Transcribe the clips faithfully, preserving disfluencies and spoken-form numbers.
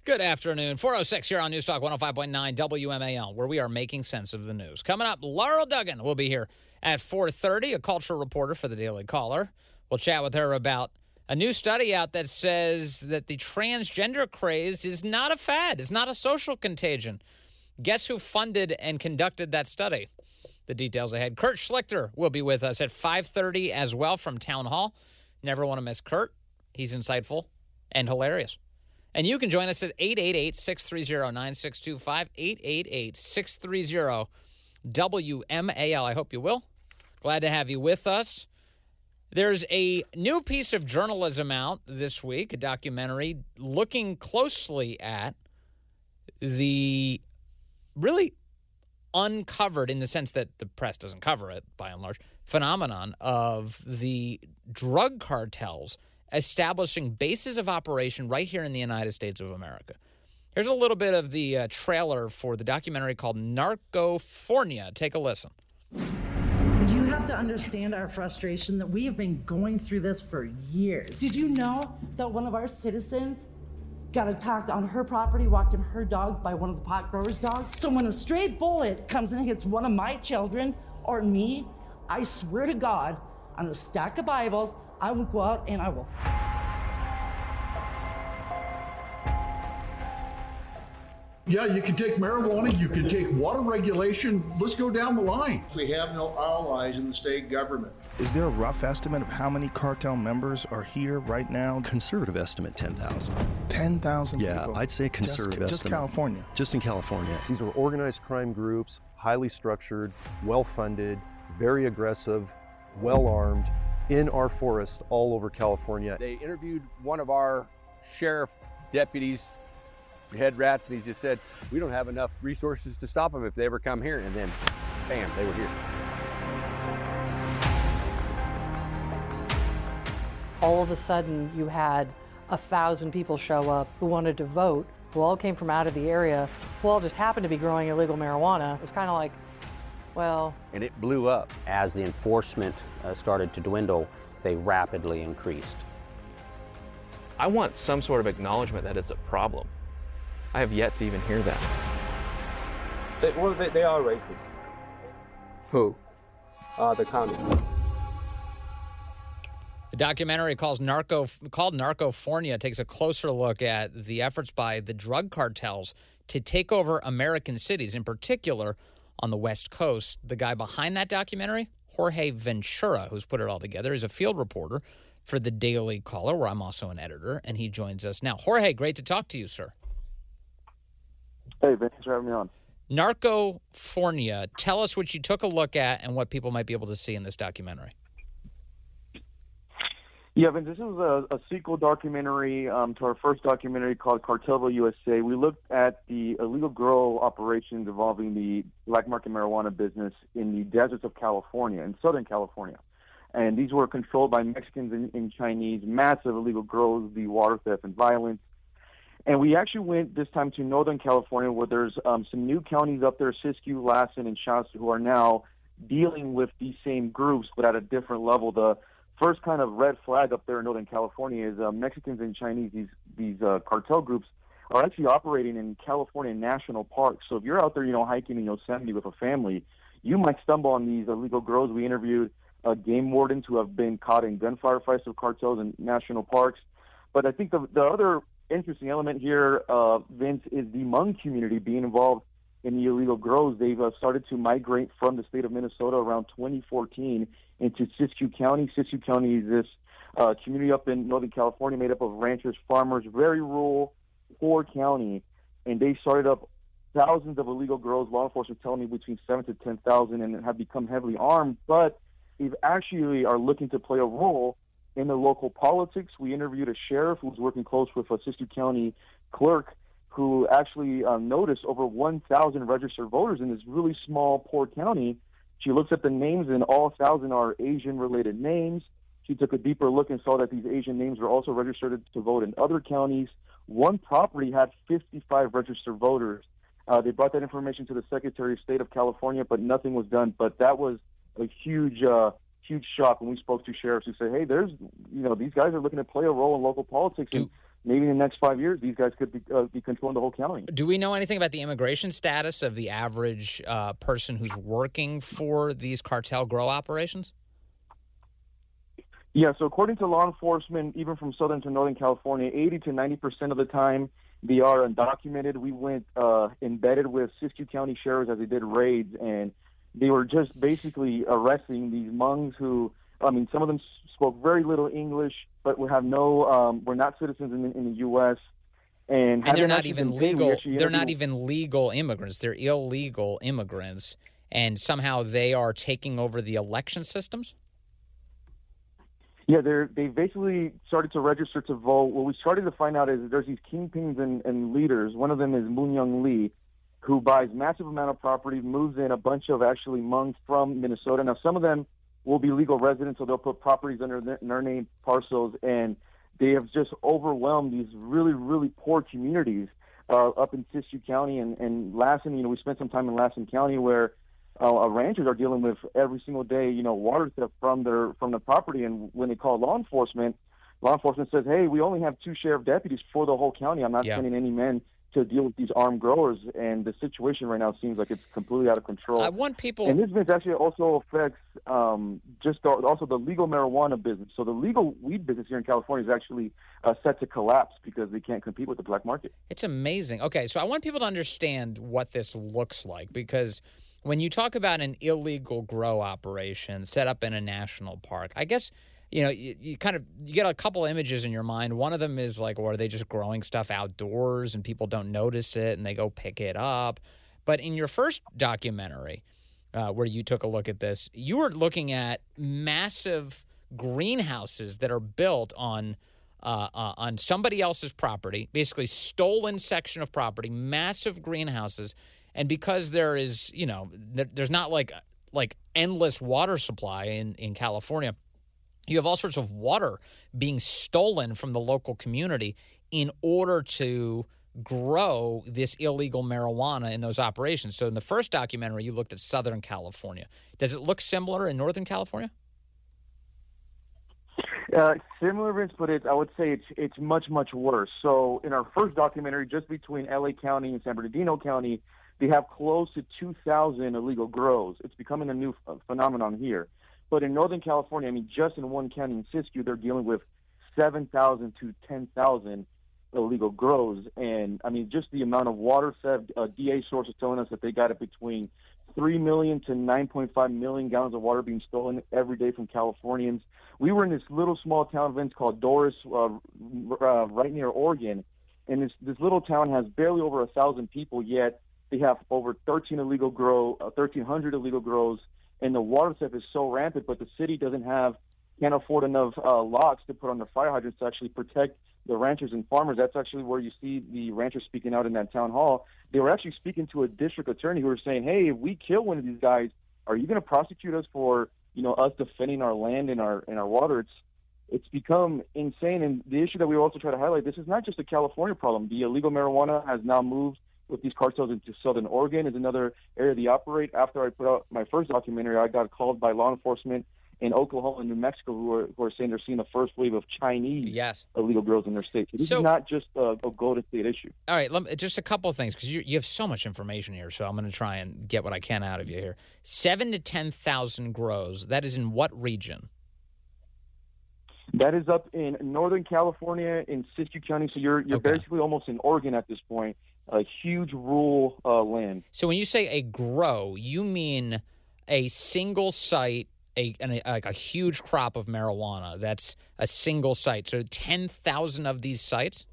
Good afternoon. four oh six here on News Talk one oh five point nine W M A L, where we are making sense of the news. Coming up, Laurel Duggan will be here at four thirty, a cultural reporter for the Daily Caller. We'll chat with her about a new study out that says that the transgender craze is not a fad. It's not a social contagion. Guess who funded and conducted that study? The details ahead. Kurt Schlichter will be with us at five thirty as well from Town Hall. Never want to miss Kurt. He's insightful and hilarious. And you can join us at eight eight eight, six three zero, nine six two five, eight eight eight, six three zero, W M A L. I hope you will. Glad to have you with us. There's a new piece of journalism out this week, a documentary looking closely at the really uncovered, in the sense that the press doesn't cover it by and large, phenomenon of the drug cartels establishing bases of operation right here in the United States of America. Here's a little bit of the uh, trailer for the documentary called Narcofornia. Take a listen. You have to understand our frustration that we have been going through this for years. Did you know that one of our citizens got attacked on her property walking her dog by one of the pot growers' dogs? So when a stray bullet comes and hits one of my children or me, I swear to God, on a stack of Bibles, I will go out and I will. Yeah, you can take marijuana, you can take water regulation. Let's go down the line. We have no allies in the state government. Is there a rough estimate of how many cartel members are here right now? Conservative estimate, ten thousand. ten thousand Yeah, people? I'd say conservative just, estimate. Just California? Just in California. These are organized crime groups, highly structured, well-funded, very aggressive, well-armed, in our forests all over California. They interviewed one of our sheriff deputies, head rats, and he just said, we don't have enough resources to stop them if they ever come here. And then, bam, they were here. All of a sudden, you had a thousand people show up who wanted to vote, who all came from out of the area, who all just happened to be growing illegal marijuana. It's kind of like, well... And it blew up. As the enforcement uh, started to dwindle, they rapidly increased. I want some sort of acknowledgement that it's a problem. I have yet to even hear that. They, well, they, they are racist. Who? Uh, the county. The documentary calls Narco, called Narcofornia takes a closer look at the efforts by the drug cartels to take over American cities, in particular on the West Coast. The guy behind that documentary, Jorge Ventura, who's put it all together, is a field reporter for the Daily Caller, where I'm also an editor, and he joins us now. Jorge, great to talk to you, sir. Hey, thanks for having me on. Narcofornia, tell us what you took a look at and what people might be able to see in this documentary. Yeah, Vince, this is a, a sequel documentary um, to our first documentary called Cartelville U S A. We looked at the illegal grow operations involving the black market marijuana business in the deserts of California, in Southern California. And these were controlled by Mexicans and, and Chinese, massive illegal grows, the water theft and violence. And we actually went this time to Northern California, where there's um, some new counties up there, Siskiyou, Lassen, and Shasta, who are now dealing with these same groups, but at a different level. The first kind of red flag up there in Northern California is uh, Mexicans and Chinese, these these uh, cartel groups, are actually operating in California national parks. So if you're out there, you know, hiking in Yosemite with a family, you might stumble on these illegal grows. We interviewed uh, game wardens who have been caught in gunfire fights with cartels in national parks. But I think the the other interesting element here, uh, Vince, is the Hmong community being involved in the illegal grows. They've uh, started to migrate from the state of Minnesota around twenty fourteen into Siskiyou County. Siskiyou County is this uh, community up in Northern California made up of ranchers, farmers, very rural, poor county, and they started up thousands of illegal grows. Law enforcement telling me between seven to ten thousand, and have become heavily armed. But they actually are looking to play a role in the local politics. We interviewed a sheriff who was working close with a Siskiyou County clerk who actually uh, noticed over one thousand registered voters in this really small, poor county. She looks at the names, and all one thousand are Asian-related names. She took a deeper look and saw that these Asian names were also registered to vote in other counties. One property had fifty-five registered voters. Uh, they brought that information to the Secretary of State of California, but nothing was done. But that was a huge uh, huge shock when we spoke to sheriffs who said, hey, there's, you know, these guys are looking to play a role in local politics. And maybe in the next five years, these guys could be, uh, be controlling the whole county. Do we know anything about the immigration status of the average uh, person who's working for these cartel grow operations? Yeah, so according to law enforcement, even from Southern to Northern California, eighty to ninety percent of the time they are undocumented. We went uh, embedded with Siskiyou County sheriffs as they did raids, and they were just basically arresting these Hmongs who, I mean, some of them spoke very little English, but we have no, um, we're not citizens in, in the U S And, and they're not even legal. They're not even legal immigrants. They're illegal immigrants, and somehow they are taking over the election systems. Yeah, they're they basically started to register to vote. What we started to find out is that there's these kingpins and, and leaders. One of them is Moon Young Lee, who buys massive amount of property, moves in a bunch of actually Hmongs from Minnesota. Now, some of them will be legal residents, so they'll put properties under their, their name parcels, and they have just overwhelmed these really, really poor communities uh, up in Siskiyou County and, and Lassen. You know, we spent some time in Lassen County where uh, ranchers are dealing with every single day, you know, water theft from their from the property. And when they call law enforcement, law enforcement says, hey, we only have two sheriff deputies for the whole county. I'm not yeah. sending any men to deal with these armed growers, and the situation right now seems like it's completely out of control. I want people, and this business actually also affects um, just the, also the legal marijuana business. So the legal weed business here in California is actually uh, set to collapse because they can't compete with the black market. It's amazing. Okay, so I want people to understand what this looks like, because when you talk about an illegal grow operation set up in a national park, I guess, you know, you, you kind of you get a couple images in your mind. One of them is like, or are they just growing stuff outdoors and people don't notice it and they go pick it up? But in your first documentary, uh, where you took a look at this, you were looking at massive greenhouses that are built on uh, uh, on somebody else's property, basically stolen section of property, massive greenhouses. And because there is, you know, there, there's not like like endless water supply in, in California, you have all sorts of water being stolen from the local community in order to grow this illegal marijuana in those operations. So in the first documentary, you looked at Southern California. Does it look similar in Northern California? Uh, similar, Vince, but it's, I would say it's it's much, much worse. So in our first documentary, just between L A County and San Bernardino County, they have close to two thousand illegal grows. It's becoming a new f- phenomenon here. But in Northern California, I mean, just in one county in Siskiyou, they're dealing with seven thousand to ten thousand illegal grows. And, I mean, just the amount of water theft, uh, D A sources telling us that they got it between three million to nine point five million gallons of water being stolen every day from Californians. We were in this little small town, Vince, called Doris, uh, uh, right near Oregon. And this, this little town has barely over a thousand people, yet they have over thirteen illegal grow, uh, thirteen hundred illegal grows. And the water theft is so rampant, but the city doesn't have, can't afford enough uh, locks to put on the fire hydrants to actually protect the ranchers and farmers. That's actually where you see the ranchers speaking out in that town hall. They were actually speaking to a district attorney who were saying, hey, if we kill one of these guys, are you going to prosecute us for, you know, us defending our land and our and our water? It's it's become insane. And the issue that we also try to highlight, this is not just a California problem. The illegal marijuana has now moved with these cartels into Southern Oregon, is another area they operate. After I put out my first documentary, I got called by law enforcement in Oklahoma and New Mexico who are, who are saying they're seeing the first wave of Chinese yes. illegal grows in their state. So this so, is not just a, a Golden State issue. All right, let me, just a couple of things, because you, you have so much information here, so I'm going to try and get what I can out of you here. Seven to ten thousand grows. That is in what region? That is up in Northern California in Siskiyou County. So you're you're okay. basically almost in Oregon at this point. A huge rural uh, land. So when you say a grow, you mean a single site, a, a like a huge crop of marijuana. That's a single site. So ten thousand of these sites.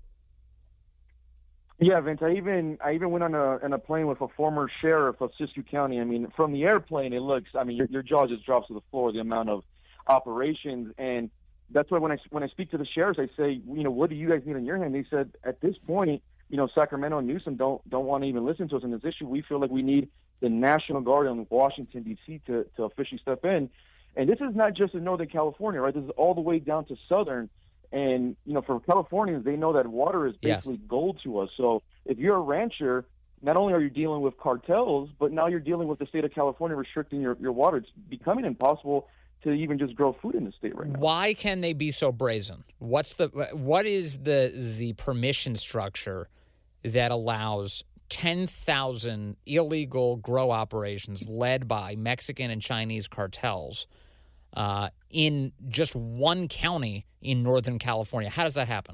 Yeah, Vince. I even I even went on a on a plane with a former sheriff of Siskiyou County. I mean, from the airplane, it looks. I mean, your, your jaw just drops to the floor. The amount of operations, and that's why when I when I speak to the sheriffs, I say, you know, what do you guys need on your hand? They said at this point, you know, Sacramento and Newsom don't don't want to even listen to us on this issue. We feel like we need the National Guard in Washington, D C to, to officially step in. And this is not just in Northern California, right? This is all the way down to Southern. And, you know, for Californians, they know that water is basically yes. gold to us. So if you're a rancher, not only are you dealing with cartels, but now you're dealing with the state of California restricting your, your water. It's becoming impossible to even just grow food in the state right now. Why can they be so brazen? What's the what is the the permission structure that allows ten thousand illegal grow operations led by Mexican and Chinese cartels uh, in just one county in Northern California? How does that happen?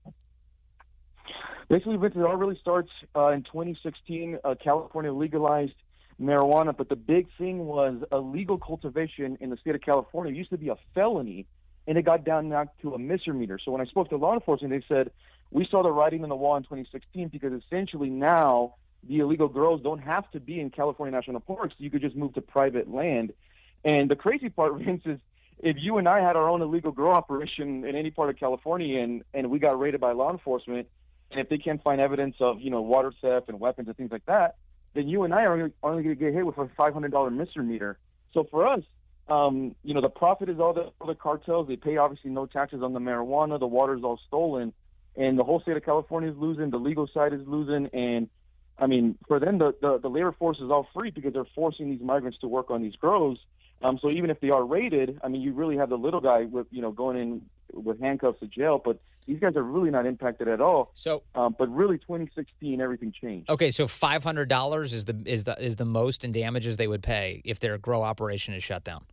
Basically, Vince, it all really starts uh, in twenty sixteen. Uh, California legalized marijuana, but the big thing was illegal cultivation in the state of California. It used to be a felony, and it got down now to a misdemeanor. So when I spoke to law enforcement, they said, we saw the writing on the wall in twenty sixteen because essentially now the illegal grows don't have to be in California National Parks. You could just move to private land. And the crazy part, Vince, is if you and I had our own illegal grow operation in any part of California and, and we got raided by law enforcement, and if they can't find evidence of, you know, water theft and weapons and things like that, then you and I are only going to get hit with a five hundred dollars misdemeanor. So for us, um, you know, the profit is all the, all the cartels. They pay obviously no taxes on the marijuana. The water is all stolen. And the whole state of California is losing. The legal side is losing. And, I mean, for them, the, the, the labor force is all free because they're forcing these migrants to work on these grows. Um, so even if they are raided, I mean, you really have the little guy with, you know, going in with handcuffs to jail. But these guys are really not impacted at all. So, um, but really, twenty sixteen, everything changed. Okay, so five hundred dollars is the is the is the most in damages they would pay if their grow operation is shut down.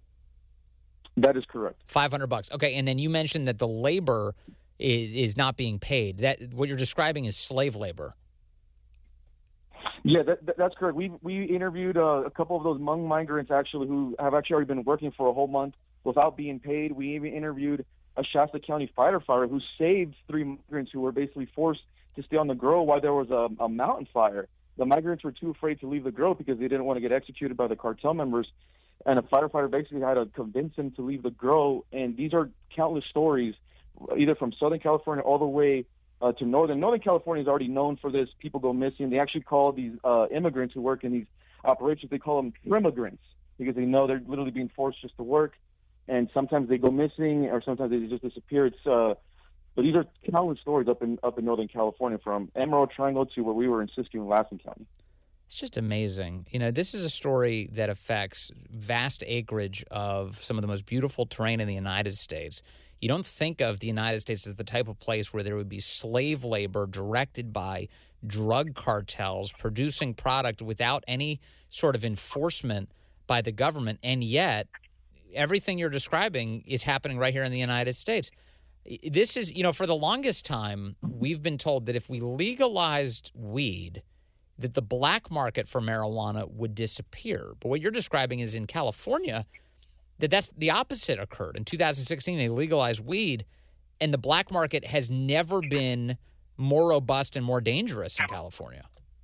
That is correct. Five hundred bucks. Okay, and then you mentioned that the labor is is not being paid. That what you're describing is slave labor. Yeah, that, that, that's correct. We we interviewed uh, a couple of those Hmong migrants actually who have actually already been working for a whole month without being paid. We even interviewed a Shasta County firefighter who saved three migrants who were basically forced to stay on the grow while there was a, a mountain fire. The migrants were too afraid to leave the grow because they didn't want to get executed by the cartel members. And a firefighter basically had to convince them to leave the grow. And these are countless stories, either from Southern California all the way uh, to Northern. Northern California is already known for this. People go missing. They actually call these uh, immigrants who work in these operations, they call them immigrants because they know they're literally being forced just to work. And sometimes they go missing, or sometimes they just disappear. It's, uh, but these are countless stories up in up in Northern California, from Emerald Triangle to where we were in Siskiyou and Lassen County. It's just amazing. You know, this is a story that affects vast acreage of some of the most beautiful terrain in the United States. You don't think of the United States as the type of place where there would be slave labor directed by drug cartels producing product without any sort of enforcement by the government, and yet everything you're describing is happening right here in the United States. This is, you know, for the longest time, we've been told that if we legalized weed, that the black market for marijuana would disappear. But what you're describing is in California, that that's the opposite occurred. In two thousand sixteen, they legalized weed, and the black market has never been more robust and more dangerous in California.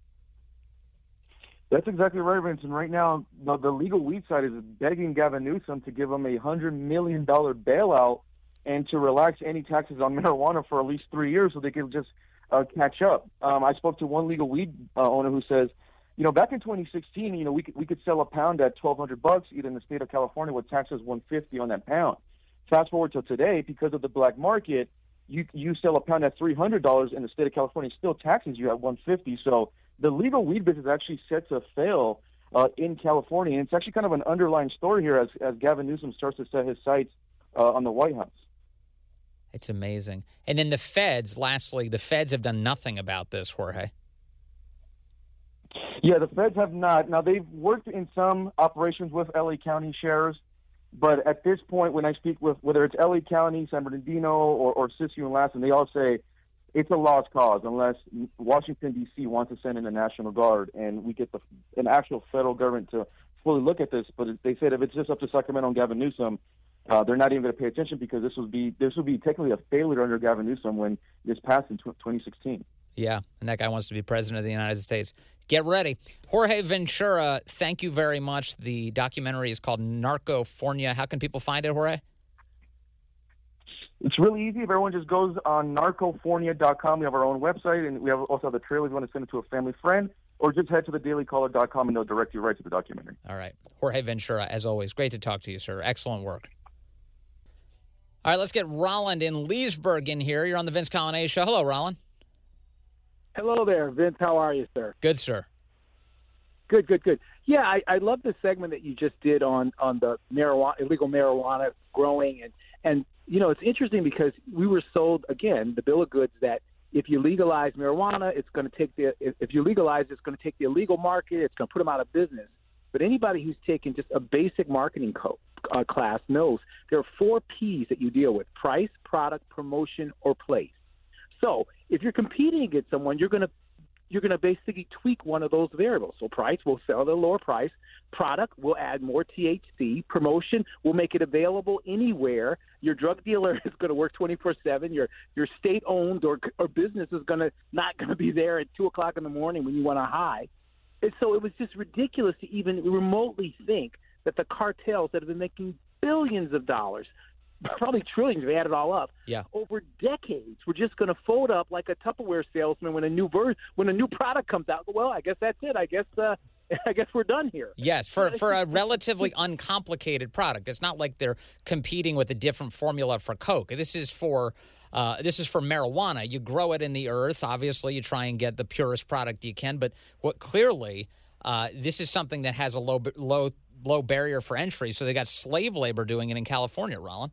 That's exactly right, Vincent. Right now, the, the legal weed side is begging Gavin Newsom to give them a one hundred million dollars bailout and to relax any taxes on marijuana for at least three years so they can just uh, catch up. Um, I spoke to one legal weed uh, owner who says, you know, back in twenty sixteen, you know, we could, we could sell a pound at twelve hundred bucks, either in the state of California with taxes one hundred fifty on that pound. Fast forward to today, because of the black market, you you sell a pound at three hundred dollars, and the state of California still taxes you at one hundred fifty. So the legal weed business is actually set to fail uh, in California. And it's actually kind of an underlying story here as, as Gavin Newsom starts to set his sights uh, on the White House. It's amazing. And then the feds, lastly, the feds have done nothing about this, Jorge. Yeah, the feds have not. Now, they've worked in some operations with L A County sheriffs, but at this point, when I speak with, whether it's L A County, San Bernardino, or, or Siskiyou and Lassen, they all say it's a lost cause unless Washington, D C wants to send in the National Guard and we get the, an actual federal government to fully look at this. But they said if it's just up to Sacramento and Gavin Newsom, uh, they're not even going to pay attention because this would be this would be technically a failure under Gavin Newsom when this passed in twenty sixteen. Yeah, and that guy wants to be president of the United States. Get ready. Jorge Ventura, thank you very much. The documentary is called Narcofornia. How can people find it, Jorge? It's really easy. If everyone just goes on narcofornia dot com, we have our own website, and we have also have the trailer if you want to send it to a family friend, or just head to the daily caller dot com and they'll direct you right to the documentary. All right. Jorge Ventura, as always, great to talk to you, sir. Excellent work. All right, let's get Roland in Leesburg in here. You're on the Vince Coglianese Show. Hello, Roland. Hello there, Vince. How are you, sir? Good, sir. Good, good, good. Yeah, I, I love the segment that you just did on, on the marijuana, illegal marijuana growing. And, and, you know, it's interesting because we were sold, again, the bill of goods that if you legalize marijuana, it's going to take the, if, if you legalize, it's going to take the illegal market, it's going to put them out of business. But anybody who's taken just a basic marketing co- uh, class knows there are four P's that you deal with: price, product, promotion, or place. So if you're competing against someone, you're going to you're going to basically tweak one of those variables. So price, we'll sell at a lower price. Product, we'll add more T H C. Promotion, we'll make it available anywhere. Your drug dealer is going to work twenty-four seven. Your your state-owned or, or business is going to not going to be there at two o'clock in the morning when you want a high. And so it was just ridiculous to even remotely think that the cartels that have been making billions of dollars, probably trillions if they add it all up, yeah. over decades, we're just going to fold up like a Tupperware salesman when a new ver- when a new product comes out. Well, I guess that's it. I guess uh, I guess we're done here. Yes, for, for a relatively uncomplicated product. It's not like they're competing with a different formula for Coke. This is for uh, this is for marijuana. You grow it in the earth. Obviously, you try and get the purest product you can. But what clearly, uh, this is something that has a low low low barrier for entry. So they got slave labor doing it in California, Roland.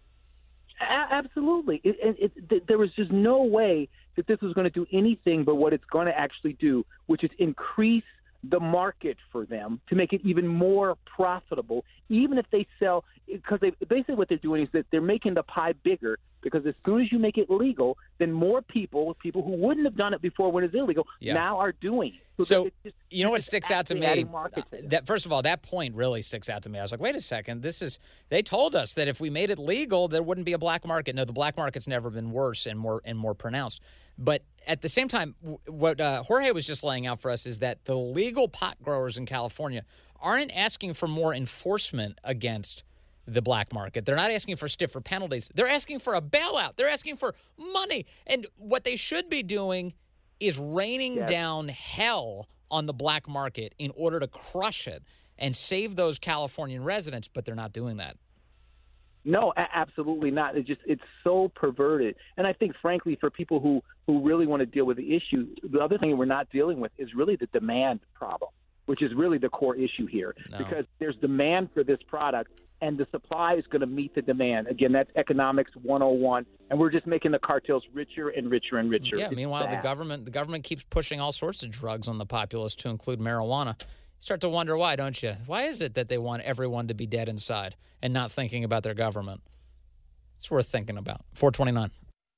A- absolutely. It, it, it, there was just no way that this was going to do anything but what it's going to actually do, which is increase the market for them to make it even more profitable, even if they sell, because they basically what they're doing is that they're making the pie bigger, because as soon as you make it legal, then more people, people who wouldn't have done it before when it's illegal, yeah. now are doing it. So, so just, you know what sticks out to me? Uh, that first of all, that point really sticks out to me. I was like, wait a second, this is, they told us that if we made it legal, there wouldn't be a black market. No, the black market's never been worse and more and more pronounced. But at the same time, what uh, Jorge was just laying out for us is that the legal pot growers in California aren't asking for more enforcement against the black market. They're not asking for stiffer penalties. They're asking for a bailout. They're asking for money. And what they should be doing is raining yes. down hell on the black market in order to crush it and save those Californian residents, but they're not doing that. No, a- absolutely not. It's just it's so perverted. And I think, frankly, for people who, who really want to deal with the issue, the other thing we're not dealing with is really the demand problem, which is really the core issue here. No. Because there's demand for this product, and the supply is going to meet the demand. Again, that's economics one oh one, and we're just making the cartels richer and richer and richer. Yeah, it's meanwhile, bad. the government the government keeps pushing all sorts of drugs on the populace, to include marijuana. You start to wonder why, don't you? Why is it that they want everyone to be dead inside and not thinking about their government? It's worth thinking about. four twenty-nine.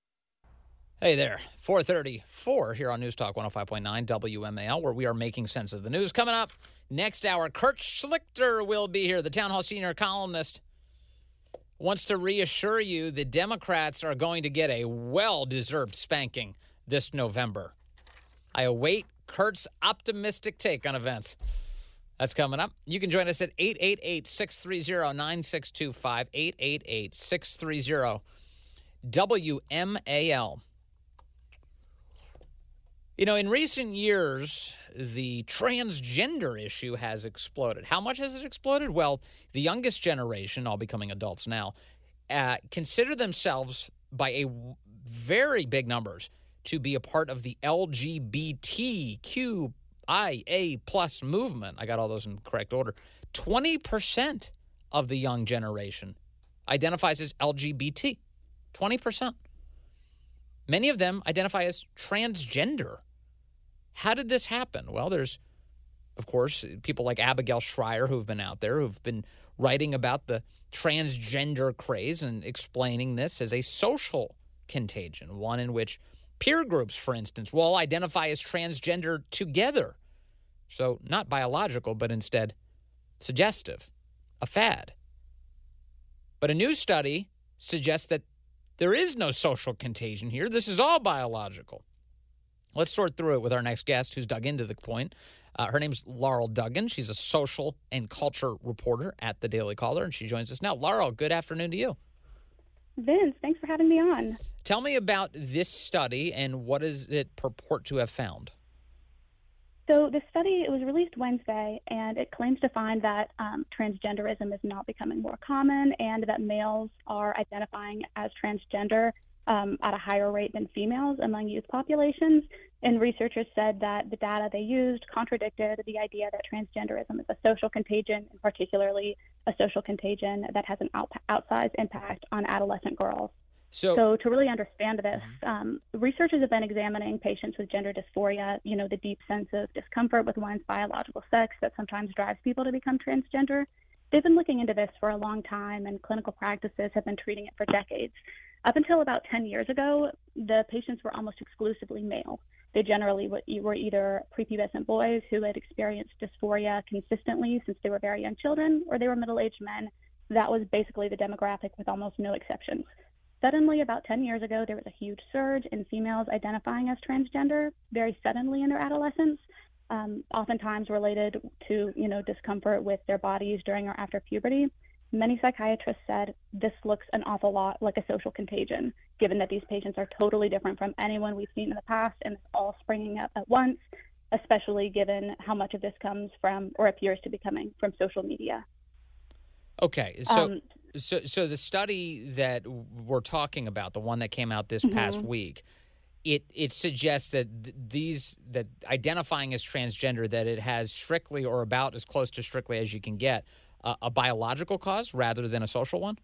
Hey there, four thirty-four here on News Talk one oh five point nine W M A L, where we are making sense of the news. Coming up next hour, Kurt Schlichter will be here, the Town Hall senior columnist. Wants to reassure you the Democrats are going to get a well-deserved spanking this November. I await Kurt's optimistic take on events. That's coming up. You can join us at eight eight eight, six three zero, nine six two five, eight eight eight, six three zero, W M A L. You know, in recent years, the transgender issue has exploded. How much has it exploded? Well, the youngest generation, all becoming adults now, uh, consider themselves by a very big numbers to be a part of the L G B T Q I A plus movement. I got all those in correct order. twenty percent of the young generation identifies as L G B T. twenty percent. Many of them identify as transgender. How did this happen? Well, there's, of course, people like Abigail Shrier who've been out there, who've been writing about the transgender craze and explaining this as a social contagion, one in which peer groups, for instance, will all identify as transgender together. So not biological, but instead suggestive, a fad. But a new study suggests that there is no social contagion here. This is all biological. Let's sort through it with our next guest who's dug into the point. Uh, her name's Laurel Duggan. She's a social and culture reporter at the Daily Caller, and she joins us now. Laurel, good afternoon to you. Vince, thanks for having me on. Tell me about this study and what does it purport to have found? So the study, it was released Wednesday, and it claims to find that um, transgenderism is not becoming more common and that males are identifying as transgender um, at a higher rate than females among youth populations. And researchers said that the data they used contradicted the idea that transgenderism is a social contagion, and particularly a social contagion that has an out- outsized impact on adolescent girls. So, so to really understand this, um, researchers have been examining patients with gender dysphoria, you know, the deep sense of discomfort with one's biological sex that sometimes drives people to become transgender. They've been looking into this for a long time, and clinical practices have been treating it for decades. Up until about ten years ago, the patients were almost exclusively male. They generally were either prepubescent boys who had experienced dysphoria consistently since they were very young children, or they were middle-aged men. That was basically the demographic with almost no exceptions. Suddenly, about ten years ago, there was a huge surge in females identifying as transgender, very suddenly in their adolescence, um, oftentimes related to, you know, discomfort with their bodies during or after puberty. Many psychiatrists said this looks an awful lot like a social contagion, given that these patients are totally different from anyone we've seen in the past, and it's all springing up at once, especially given how much of this comes from, or appears to be coming from, social media. Okay, so Um, so so the study that we're talking about, the one that came out this past Mhm. week, it it suggests that th- these that identifying as transgender, that it has strictly or about as close to strictly as you can get uh, a biological cause rather than a social one.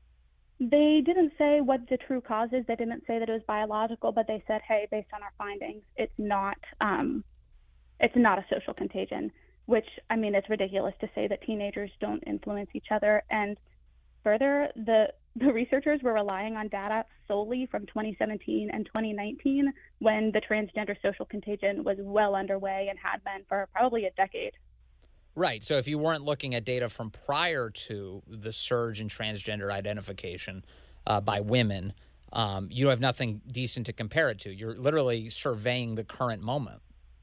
They didn't say what the true cause is. They didn't say that it was biological, but they said, hey, based on our findings, it's not um, it's not a social contagion, which, I mean, it's ridiculous to say that teenagers don't influence each other. And further, the, the researchers were relying on data solely from twenty seventeen and twenty nineteen, when the transgender social contagion was well underway and had been for probably a decade. Right. So if you weren't looking at data from prior to the surge in transgender identification uh, by women, um, you have nothing decent to compare it to. You're literally surveying the current moment.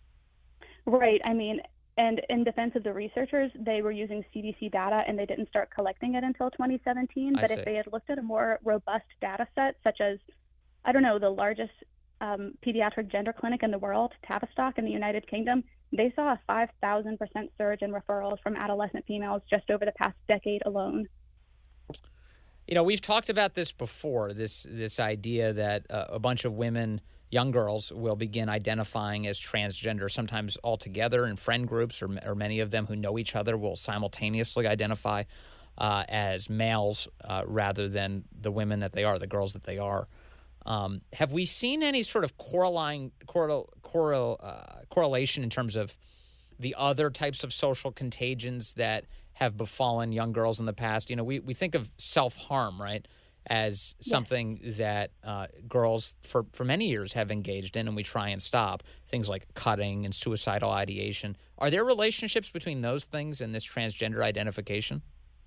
Right. I mean, and in defense of the researchers, they were using C D C data and they didn't start collecting it until twenty seventeen. I But see. if they had looked at a more robust data set, such as, I don't know, the largest um, pediatric gender clinic in the world, Tavistock in the United Kingdom, they saw a five thousand percent surge in referrals from adolescent females just over the past decade alone. You know, we've talked about this before, this this idea that uh, a bunch of women, young girls, will begin identifying as transgender, sometimes all together in friend groups, or, or many of them who know each other will simultaneously identify uh, as males uh, rather than the women that they are, the girls that they are. Um, have we seen any sort of correlating, correl, correl, uh, correlation in terms of the other types of social contagions that have befallen young girls in the past? You know, we, we think of self-harm, right, as something yes. that uh, girls for, for many years have engaged in, and we try and stop. Things like cutting and suicidal ideation. Are there relationships between those things and this transgender identification?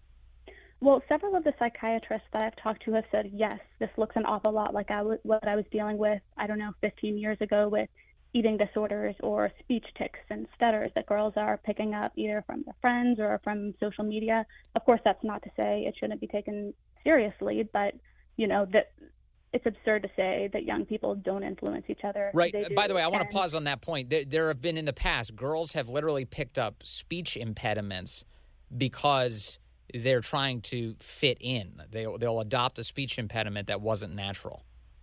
Well, several of the psychiatrists that I've talked to have said, yes, this looks an awful lot like I w- what I was dealing with, I don't know, fifteen years ago with eating disorders or speech tics and stutters that girls are picking up either from their friends or from social media. Of course, that's not to say it shouldn't be taken seriously, but, you know, that it's absurd to say that young people don't influence each other. Right. They do. By the way, I want And- to pause on that point. There, there have been in the past, girls have literally picked up speech impediments because they're trying to fit in. They, they'll adopt a speech impediment that wasn't natural.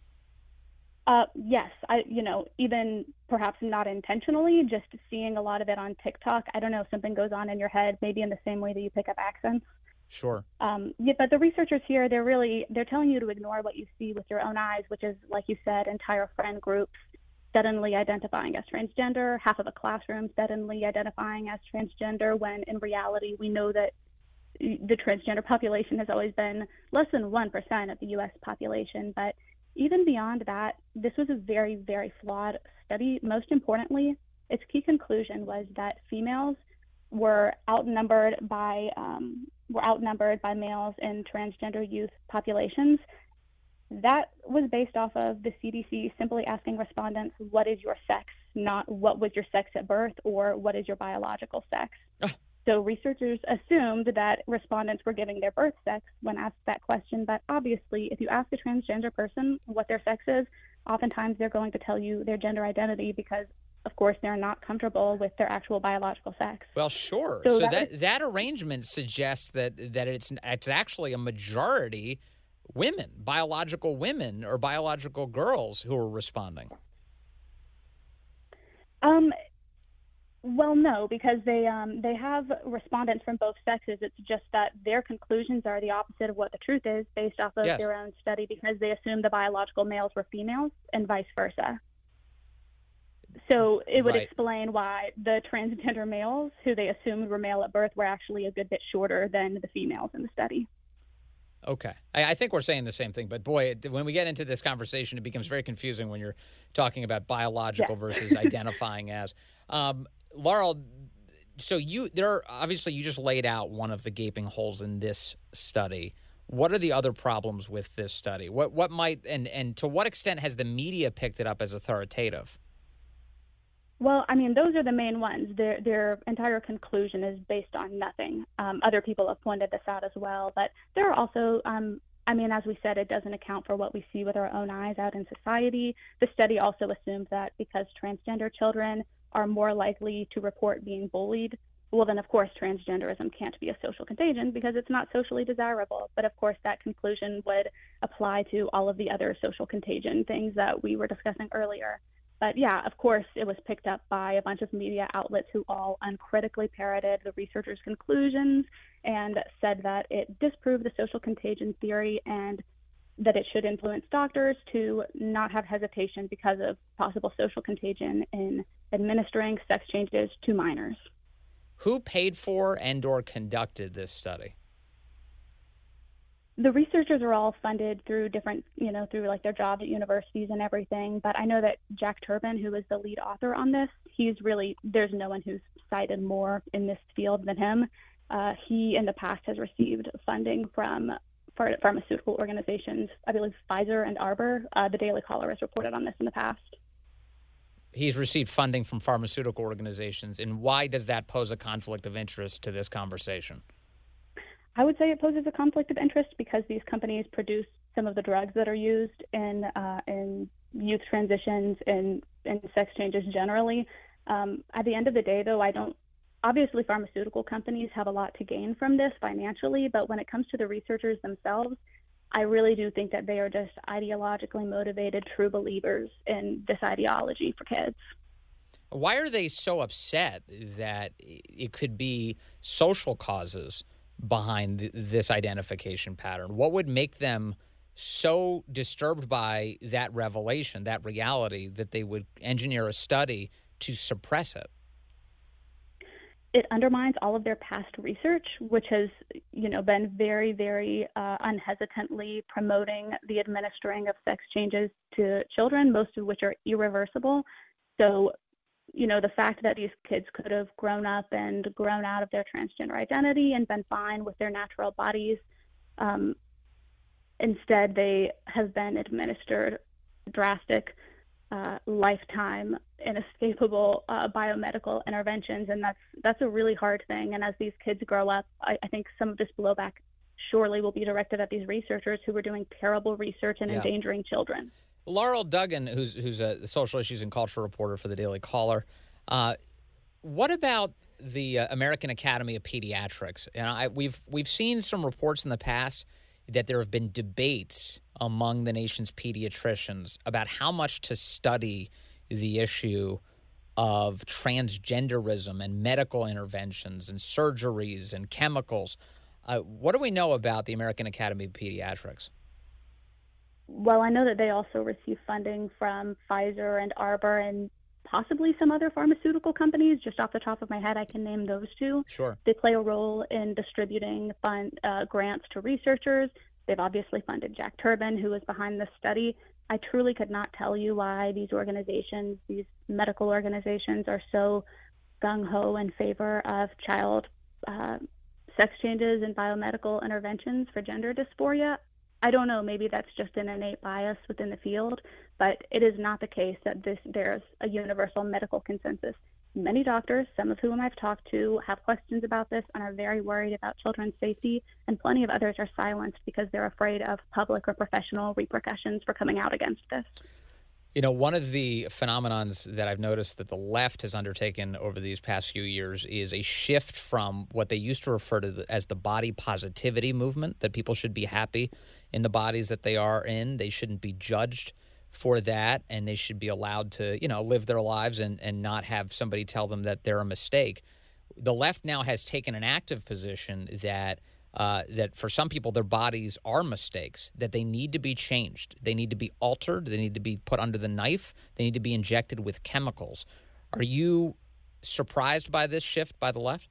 Uh, yes, I, you know, even perhaps not intentionally, just seeing a lot of it on TikTok. I don't know if something goes on in your head, maybe in the same way that you pick up accents. Sure. Um, yeah, but the researchers here, they're really, they're telling you to ignore what you see with your own eyes, which is, like you said, entire friend groups suddenly identifying as transgender, half of a classroom suddenly identifying as transgender, when in reality we know that the transgender population has always been less than one percent of the U S population. But even beyond that, this was a very, very flawed study. Most importantly, its key conclusion was that females were outnumbered by um, were outnumbered by males in transgender youth populations. That was based off of the C D C simply asking respondents, what is your sex, not what was your sex at birth or what is your biological sex. So researchers assumed that respondents were giving their birth sex when asked that question, but obviously if you ask a transgender person what their sex is, oftentimes they're going to tell you their gender identity because, of course, they're not comfortable with their actual biological sex. Well, sure. So So, that that was- that arrangement suggests that that it's it's actually a majority women, biological women or biological girls who are responding? Um, well, no, because they um, they have respondents from both sexes. It's just that their conclusions are the opposite of what the truth is based off of Yes. their own study, because they assume the biological males were females and vice versa. So it would Right. explain why the transgender males, who they assumed were male at birth, were actually a good bit shorter than the females in the study. Okay. I, I think we're saying the same thing, but boy, it, when we get into this conversation, it becomes very confusing when you're talking about biological Yeah. versus identifying as. Um, Laurel, so you there are, obviously you just laid out one of the gaping holes in this study. What are the other problems with this study? What what might and and to what extent has the media picked it up as authoritative? Well, I mean, those are the main ones. Their their entire conclusion is based on nothing. Um, other people have pointed this out as well, but there are also, um, I mean, as we said, it doesn't account for what we see with our own eyes out in society. The study also assumes that because transgender children are more likely to report being bullied, well, then of course transgenderism can't be a social contagion because it's not socially desirable. But of course, that conclusion would apply to all of the other social contagion things that we were discussing earlier. But yeah, of course, it was picked up by a bunch of media outlets who all uncritically parroted the researchers' conclusions and said that it disproved the social contagion theory and that it should influence doctors to not have hesitation because of possible social contagion in administering sex changes to minors. Who paid for and or conducted this study? The researchers are all funded through different, you know, through like their jobs at universities and everything. But I know that Jack Turban, who is the lead author on this, he's really, there's no one who's cited more in this field than him. Uh, he in the past has received funding from ph- pharmaceutical organizations, I believe Pfizer and Arbor. Uh, the Daily Caller has reported on this in the past. He's received funding from pharmaceutical organizations. And why does that pose a conflict of interest to this conversation? I would say it poses a conflict of interest because these companies produce some of the drugs that are used in uh, in youth transitions and in sex changes generally. Um, at the end of the day, though, I don't. Obviously, pharmaceutical companies have a lot to gain from this financially, but when it comes to the researchers themselves, I really do think that they are just ideologically motivated true believers in this ideology for kids. Why are they so upset that it could be social causes behind th- this identification pattern? What would make them so disturbed by that revelation, that reality, that they would engineer a study to suppress it? It undermines all of their past research, which has, you know, been very, very uh, unhesitantly promoting the administering of sex changes to children, most of which are irreversible. So, you know, the fact that these kids could have grown up and grown out of their transgender identity and been fine with their natural bodies, um, instead they have been administered drastic, uh, lifetime, inescapable uh, biomedical interventions, and that's that's a really hard thing. And as these kids grow up, I, I think some of this blowback surely will be directed at these researchers who were doing terrible research and Yeah. endangering children. Laurel Duggan, who's who's a social issues and culture reporter for the Daily Caller, uh, what about the uh, American Academy of Pediatrics? And I, we've we've seen some reports in the past that there have been debates among the nation's pediatricians about how much to study the issue of transgenderism and medical interventions and surgeries and chemicals. Uh, what do we know about the American Academy of Pediatrics? Well, I know that they also receive funding from Pfizer and Arbor and possibly some other pharmaceutical companies. Just off the top of my head, I can name those two. Sure. They play a role in distributing fund uh, grants to researchers. They've obviously funded Jack Turban, who is behind this study. I truly could not tell you why these organizations, these medical organizations, are so gung-ho in favor of child uh, sex changes and biomedical interventions for gender dysphoria. I don't know, maybe that's just an innate bias within the field, but it is not the case that this there's a universal medical consensus. Many doctors, some of whom I've talked to, have questions about this and are very worried about children's safety, and plenty of others are silenced because they're afraid of public or professional repercussions for coming out against this. You know, one of the phenomenons that I've noticed that the left has undertaken over these past few years is a shift from what they used to refer to the, as the body positivity movement, that people should be happy in the bodies that they are in. They shouldn't be judged for that, and they should be allowed to, you know, live their lives and, and not have somebody tell them that they're a mistake. The left now has taken an active position that Uh, that for some people, their bodies are mistakes, that they need to be changed. They need to be altered. They need to be put under the knife. They need to be injected with chemicals. Are you surprised by this shift by the left?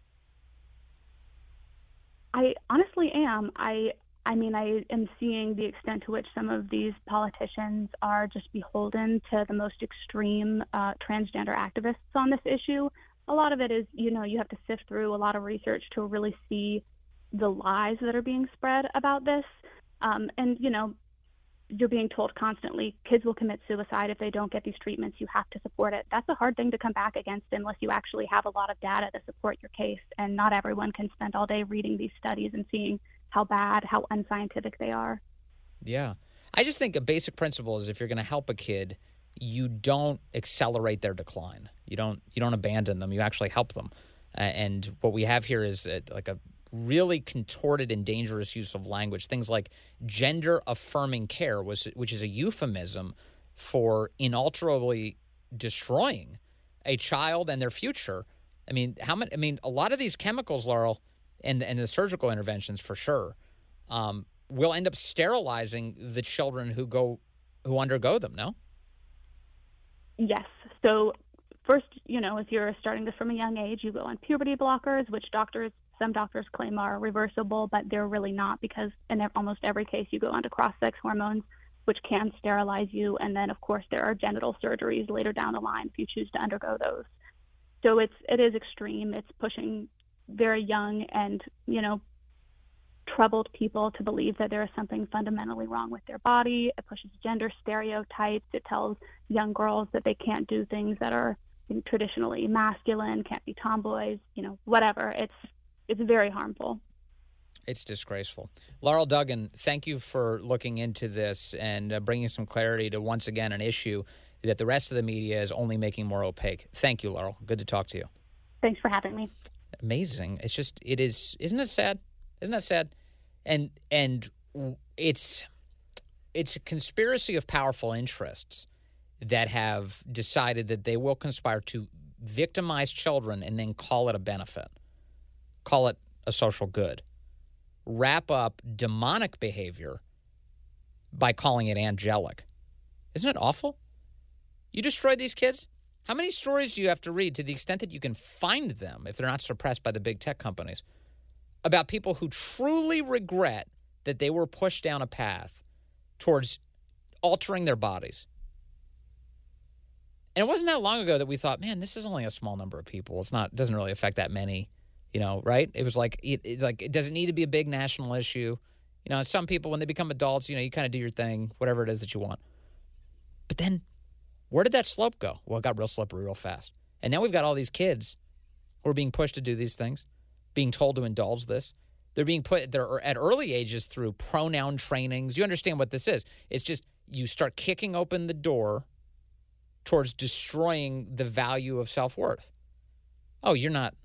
I honestly am. I I mean, I am seeing the extent to which some of these politicians are just beholden to the most extreme uh, transgender activists on this issue. A lot of it is, you know, you have to sift through a lot of research to really see the lies that are being spread about this. Um, and, you know, you're being told constantly, kids will commit suicide if they don't get these treatments. You have to support it. That's a hard thing to come back against unless you actually have a lot of data to support your case. And not everyone can spend all day reading these studies and seeing how bad, how unscientific they are. Yeah. I just think a basic principle is if you're going to help a kid, you don't accelerate their decline. You don't, you don't abandon them. You actually help them. Uh, and what we have here is a, like a really contorted and dangerous use of language. Things like gender-affirming care, was, which is a euphemism for inalterably destroying a child and their future. I mean, how many? I mean, a lot of these chemicals, Laurel, and and the surgical interventions for sure, um, will end up sterilizing the children who go who undergo them. No. Yes. So first, you know, if you're starting this from a young age, you go on puberty blockers, which doctors. Some doctors claim are reversible, but they're really not, because in almost every case you go onto cross-sex hormones, which can sterilize you. And then, of course, there are genital surgeries later down the line if you choose to undergo those. So it's it is extreme. It's pushing very young and, you know, troubled people to believe that there is something fundamentally wrong with their body. It pushes gender stereotypes. It tells young girls that they can't do things that are traditionally masculine, can't be tomboys, you know, whatever. It's It's very harmful. It's disgraceful. Laurel Duggan, thank you for looking into this and uh, bringing some clarity to, once again, an issue that the rest of the media is only making more opaque. Thank you, Laurel. Good to talk to you. Thanks for having me. Amazing. It's just, it is, isn't it sad? Isn't that sad? And and it's it's a conspiracy of powerful interests that have decided that they will conspire to victimize children and then call it a benefit. Call it a social good. Wrap up demonic behavior by calling it angelic. Isn't it awful? You destroy these kids? How many stories do you have to read, to the extent that you can find them, if they're not suppressed by the big tech companies, about people who truly regret that they were pushed down a path towards altering their bodies? And it wasn't that long ago that we thought, man, this is only a small number of people. It's not, it doesn't really affect that many. You know, right? It was like, it, it, like, it doesn't need to be a big national issue. You know, some people, when they become adults, you know, you kind of do your thing, whatever it is that you want. But then, where did that slope go? Well, it got real slippery real fast. And now we've got all these kids who are being pushed to do these things, being told to indulge this. They're being put they're at early ages through pronoun trainings. You understand what this is. It's just you start kicking open the door towards destroying the value of self-worth. Oh, you're not...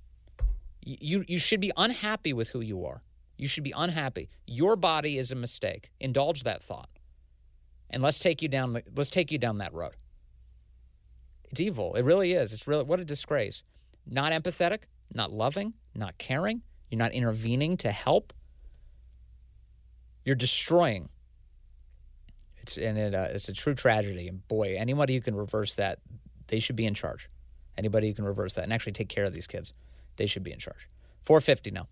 You you should be unhappy with who you are. You should be unhappy. Your body is a mistake. Indulge that thought. And let's take you down let's take you down that road. It's evil. It really is. It's really, what a disgrace. Not empathetic, not loving, not caring. You're not intervening to help. You're destroying. It's and it, uh, it's a true tragedy. And boy, anybody who can reverse that, they should be in charge. Anybody who can reverse that and actually take care of these kids, they should be in charge. four fifty now.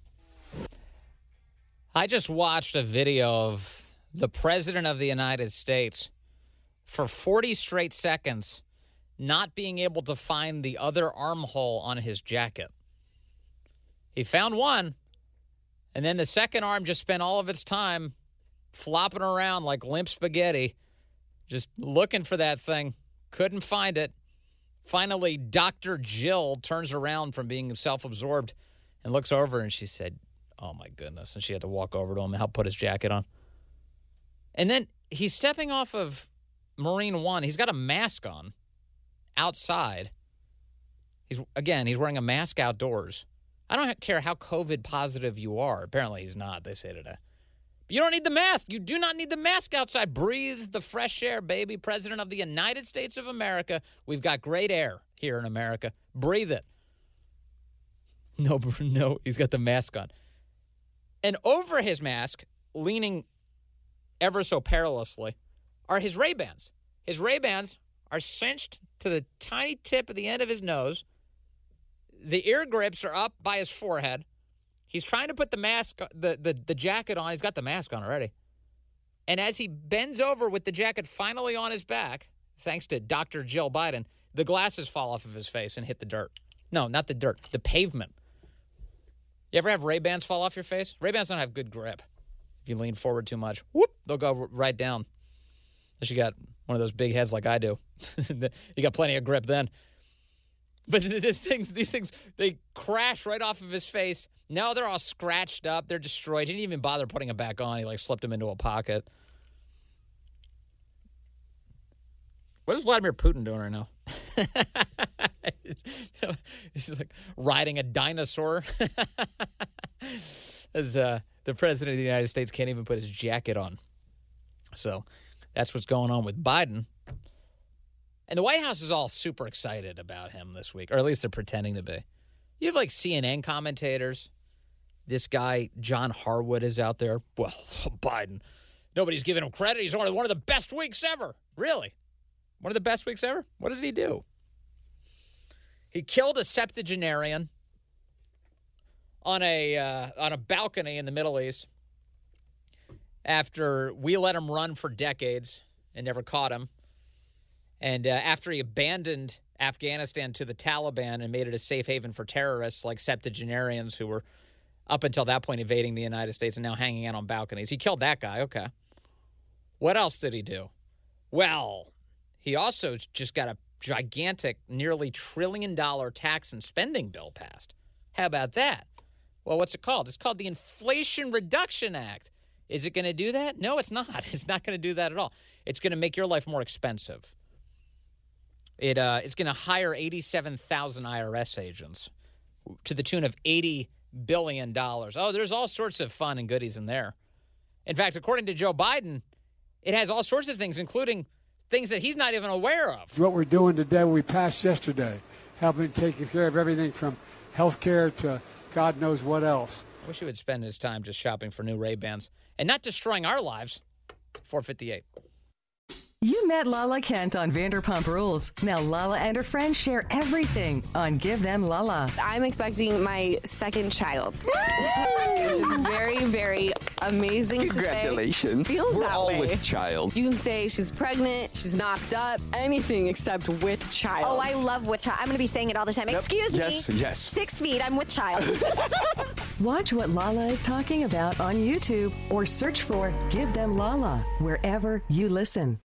I just watched a video of the President of the United States for forty straight seconds not being able to find the other armhole on his jacket. He found one, and then the second arm just spent all of its time flopping around like limp spaghetti, just looking for that thing. Couldn't find it. Finally, Doctor Jill turns around from being self-absorbed and looks over, and she said, oh, my goodness. And she had to walk over to him and help put his jacket on. And then he's stepping off of Marine One. He's got a mask on outside. He's again, he's wearing a mask outdoors. I don't care how COVID positive you are. Apparently he's not, they say today. But you don't need the mask. You do not need the mask outside. Breathe the fresh air, baby. President of the United States of America. We've got great air here in America. Breathe it. No, no, he's got the mask on. And over his mask, leaning ever so perilously, are his Ray-Bans. His Ray-Bans are cinched to the tiny tip of the end of his nose. The ear grips are up by his forehead. He's trying to put the mask, the, the, the jacket on. He's got the mask on already. And as he bends over with the jacket finally on his back, thanks to Doctor Jill Biden, the glasses fall off of his face and hit the dirt. No, not the dirt, the pavement. You ever have Ray-Bans fall off your face? Ray-Bans don't have good grip. If you lean forward too much, whoop, they'll go right down. Unless you got one of those big heads like I do. You got plenty of grip then. But these things, these things, they crash right off of his face. Now they're all scratched up. They're destroyed. He didn't even bother putting them back on. He, like, slipped them into a pocket. What is Vladimir Putin doing right now? He's like riding a dinosaur. As uh, the president of the United States can't even put his jacket on. So that's what's going on with Biden. And the White House is all super excited about him this week, or at least they're pretending to be. You have like C N N commentators. This guy, John Harwood, is out there. Well, Biden. Nobody's giving him credit. He's one of, one of the best weeks ever. Really? One of the best weeks ever? What did he do? He killed a septuagenarian on a uh, on a balcony in the Middle East after we let him run for decades and never caught him. And uh, after he abandoned Afghanistan to the Taliban and made it a safe haven for terrorists like septuagenarians who were up until that point invading the United States and now hanging out on balconies. He killed that guy. Okay. What else did he do? Well, he also just got a gigantic, nearly trillion dollar tax and spending bill passed. How about that? Well, what's it called? It's called the Inflation Reduction Act. Is it going to do that? No, it's not. It's not going to do that at all. It's going to make your life more expensive. It uh, it's going to hire eighty-seven thousand I R S agents to the tune of eighty billion dollars. Oh, there's all sorts of fun and goodies in there. In fact, according to Joe Biden, it has all sorts of things, including things that he's not even aware of. What we're doing today, we passed yesterday, helping take care of everything from health care to God knows what else. I wish he would spend his time just shopping for new Ray-Bans and not destroying our lives. four fifty-eight. You met Lala Kent on Vanderpump Rules. Now Lala and her friends share everything on Give Them Lala. I'm expecting my second child, which is very, very amazing. Congratulations. To say. Feels We're that all way. with child. You can say she's pregnant, she's knocked up, anything except with child. Oh, I love with child. I'm going to be saying it all the time. Yep. Excuse yes, me. Yes, Six feet, I'm with child. Watch what Lala is talking about on YouTube or search for Give Them Lala wherever you listen.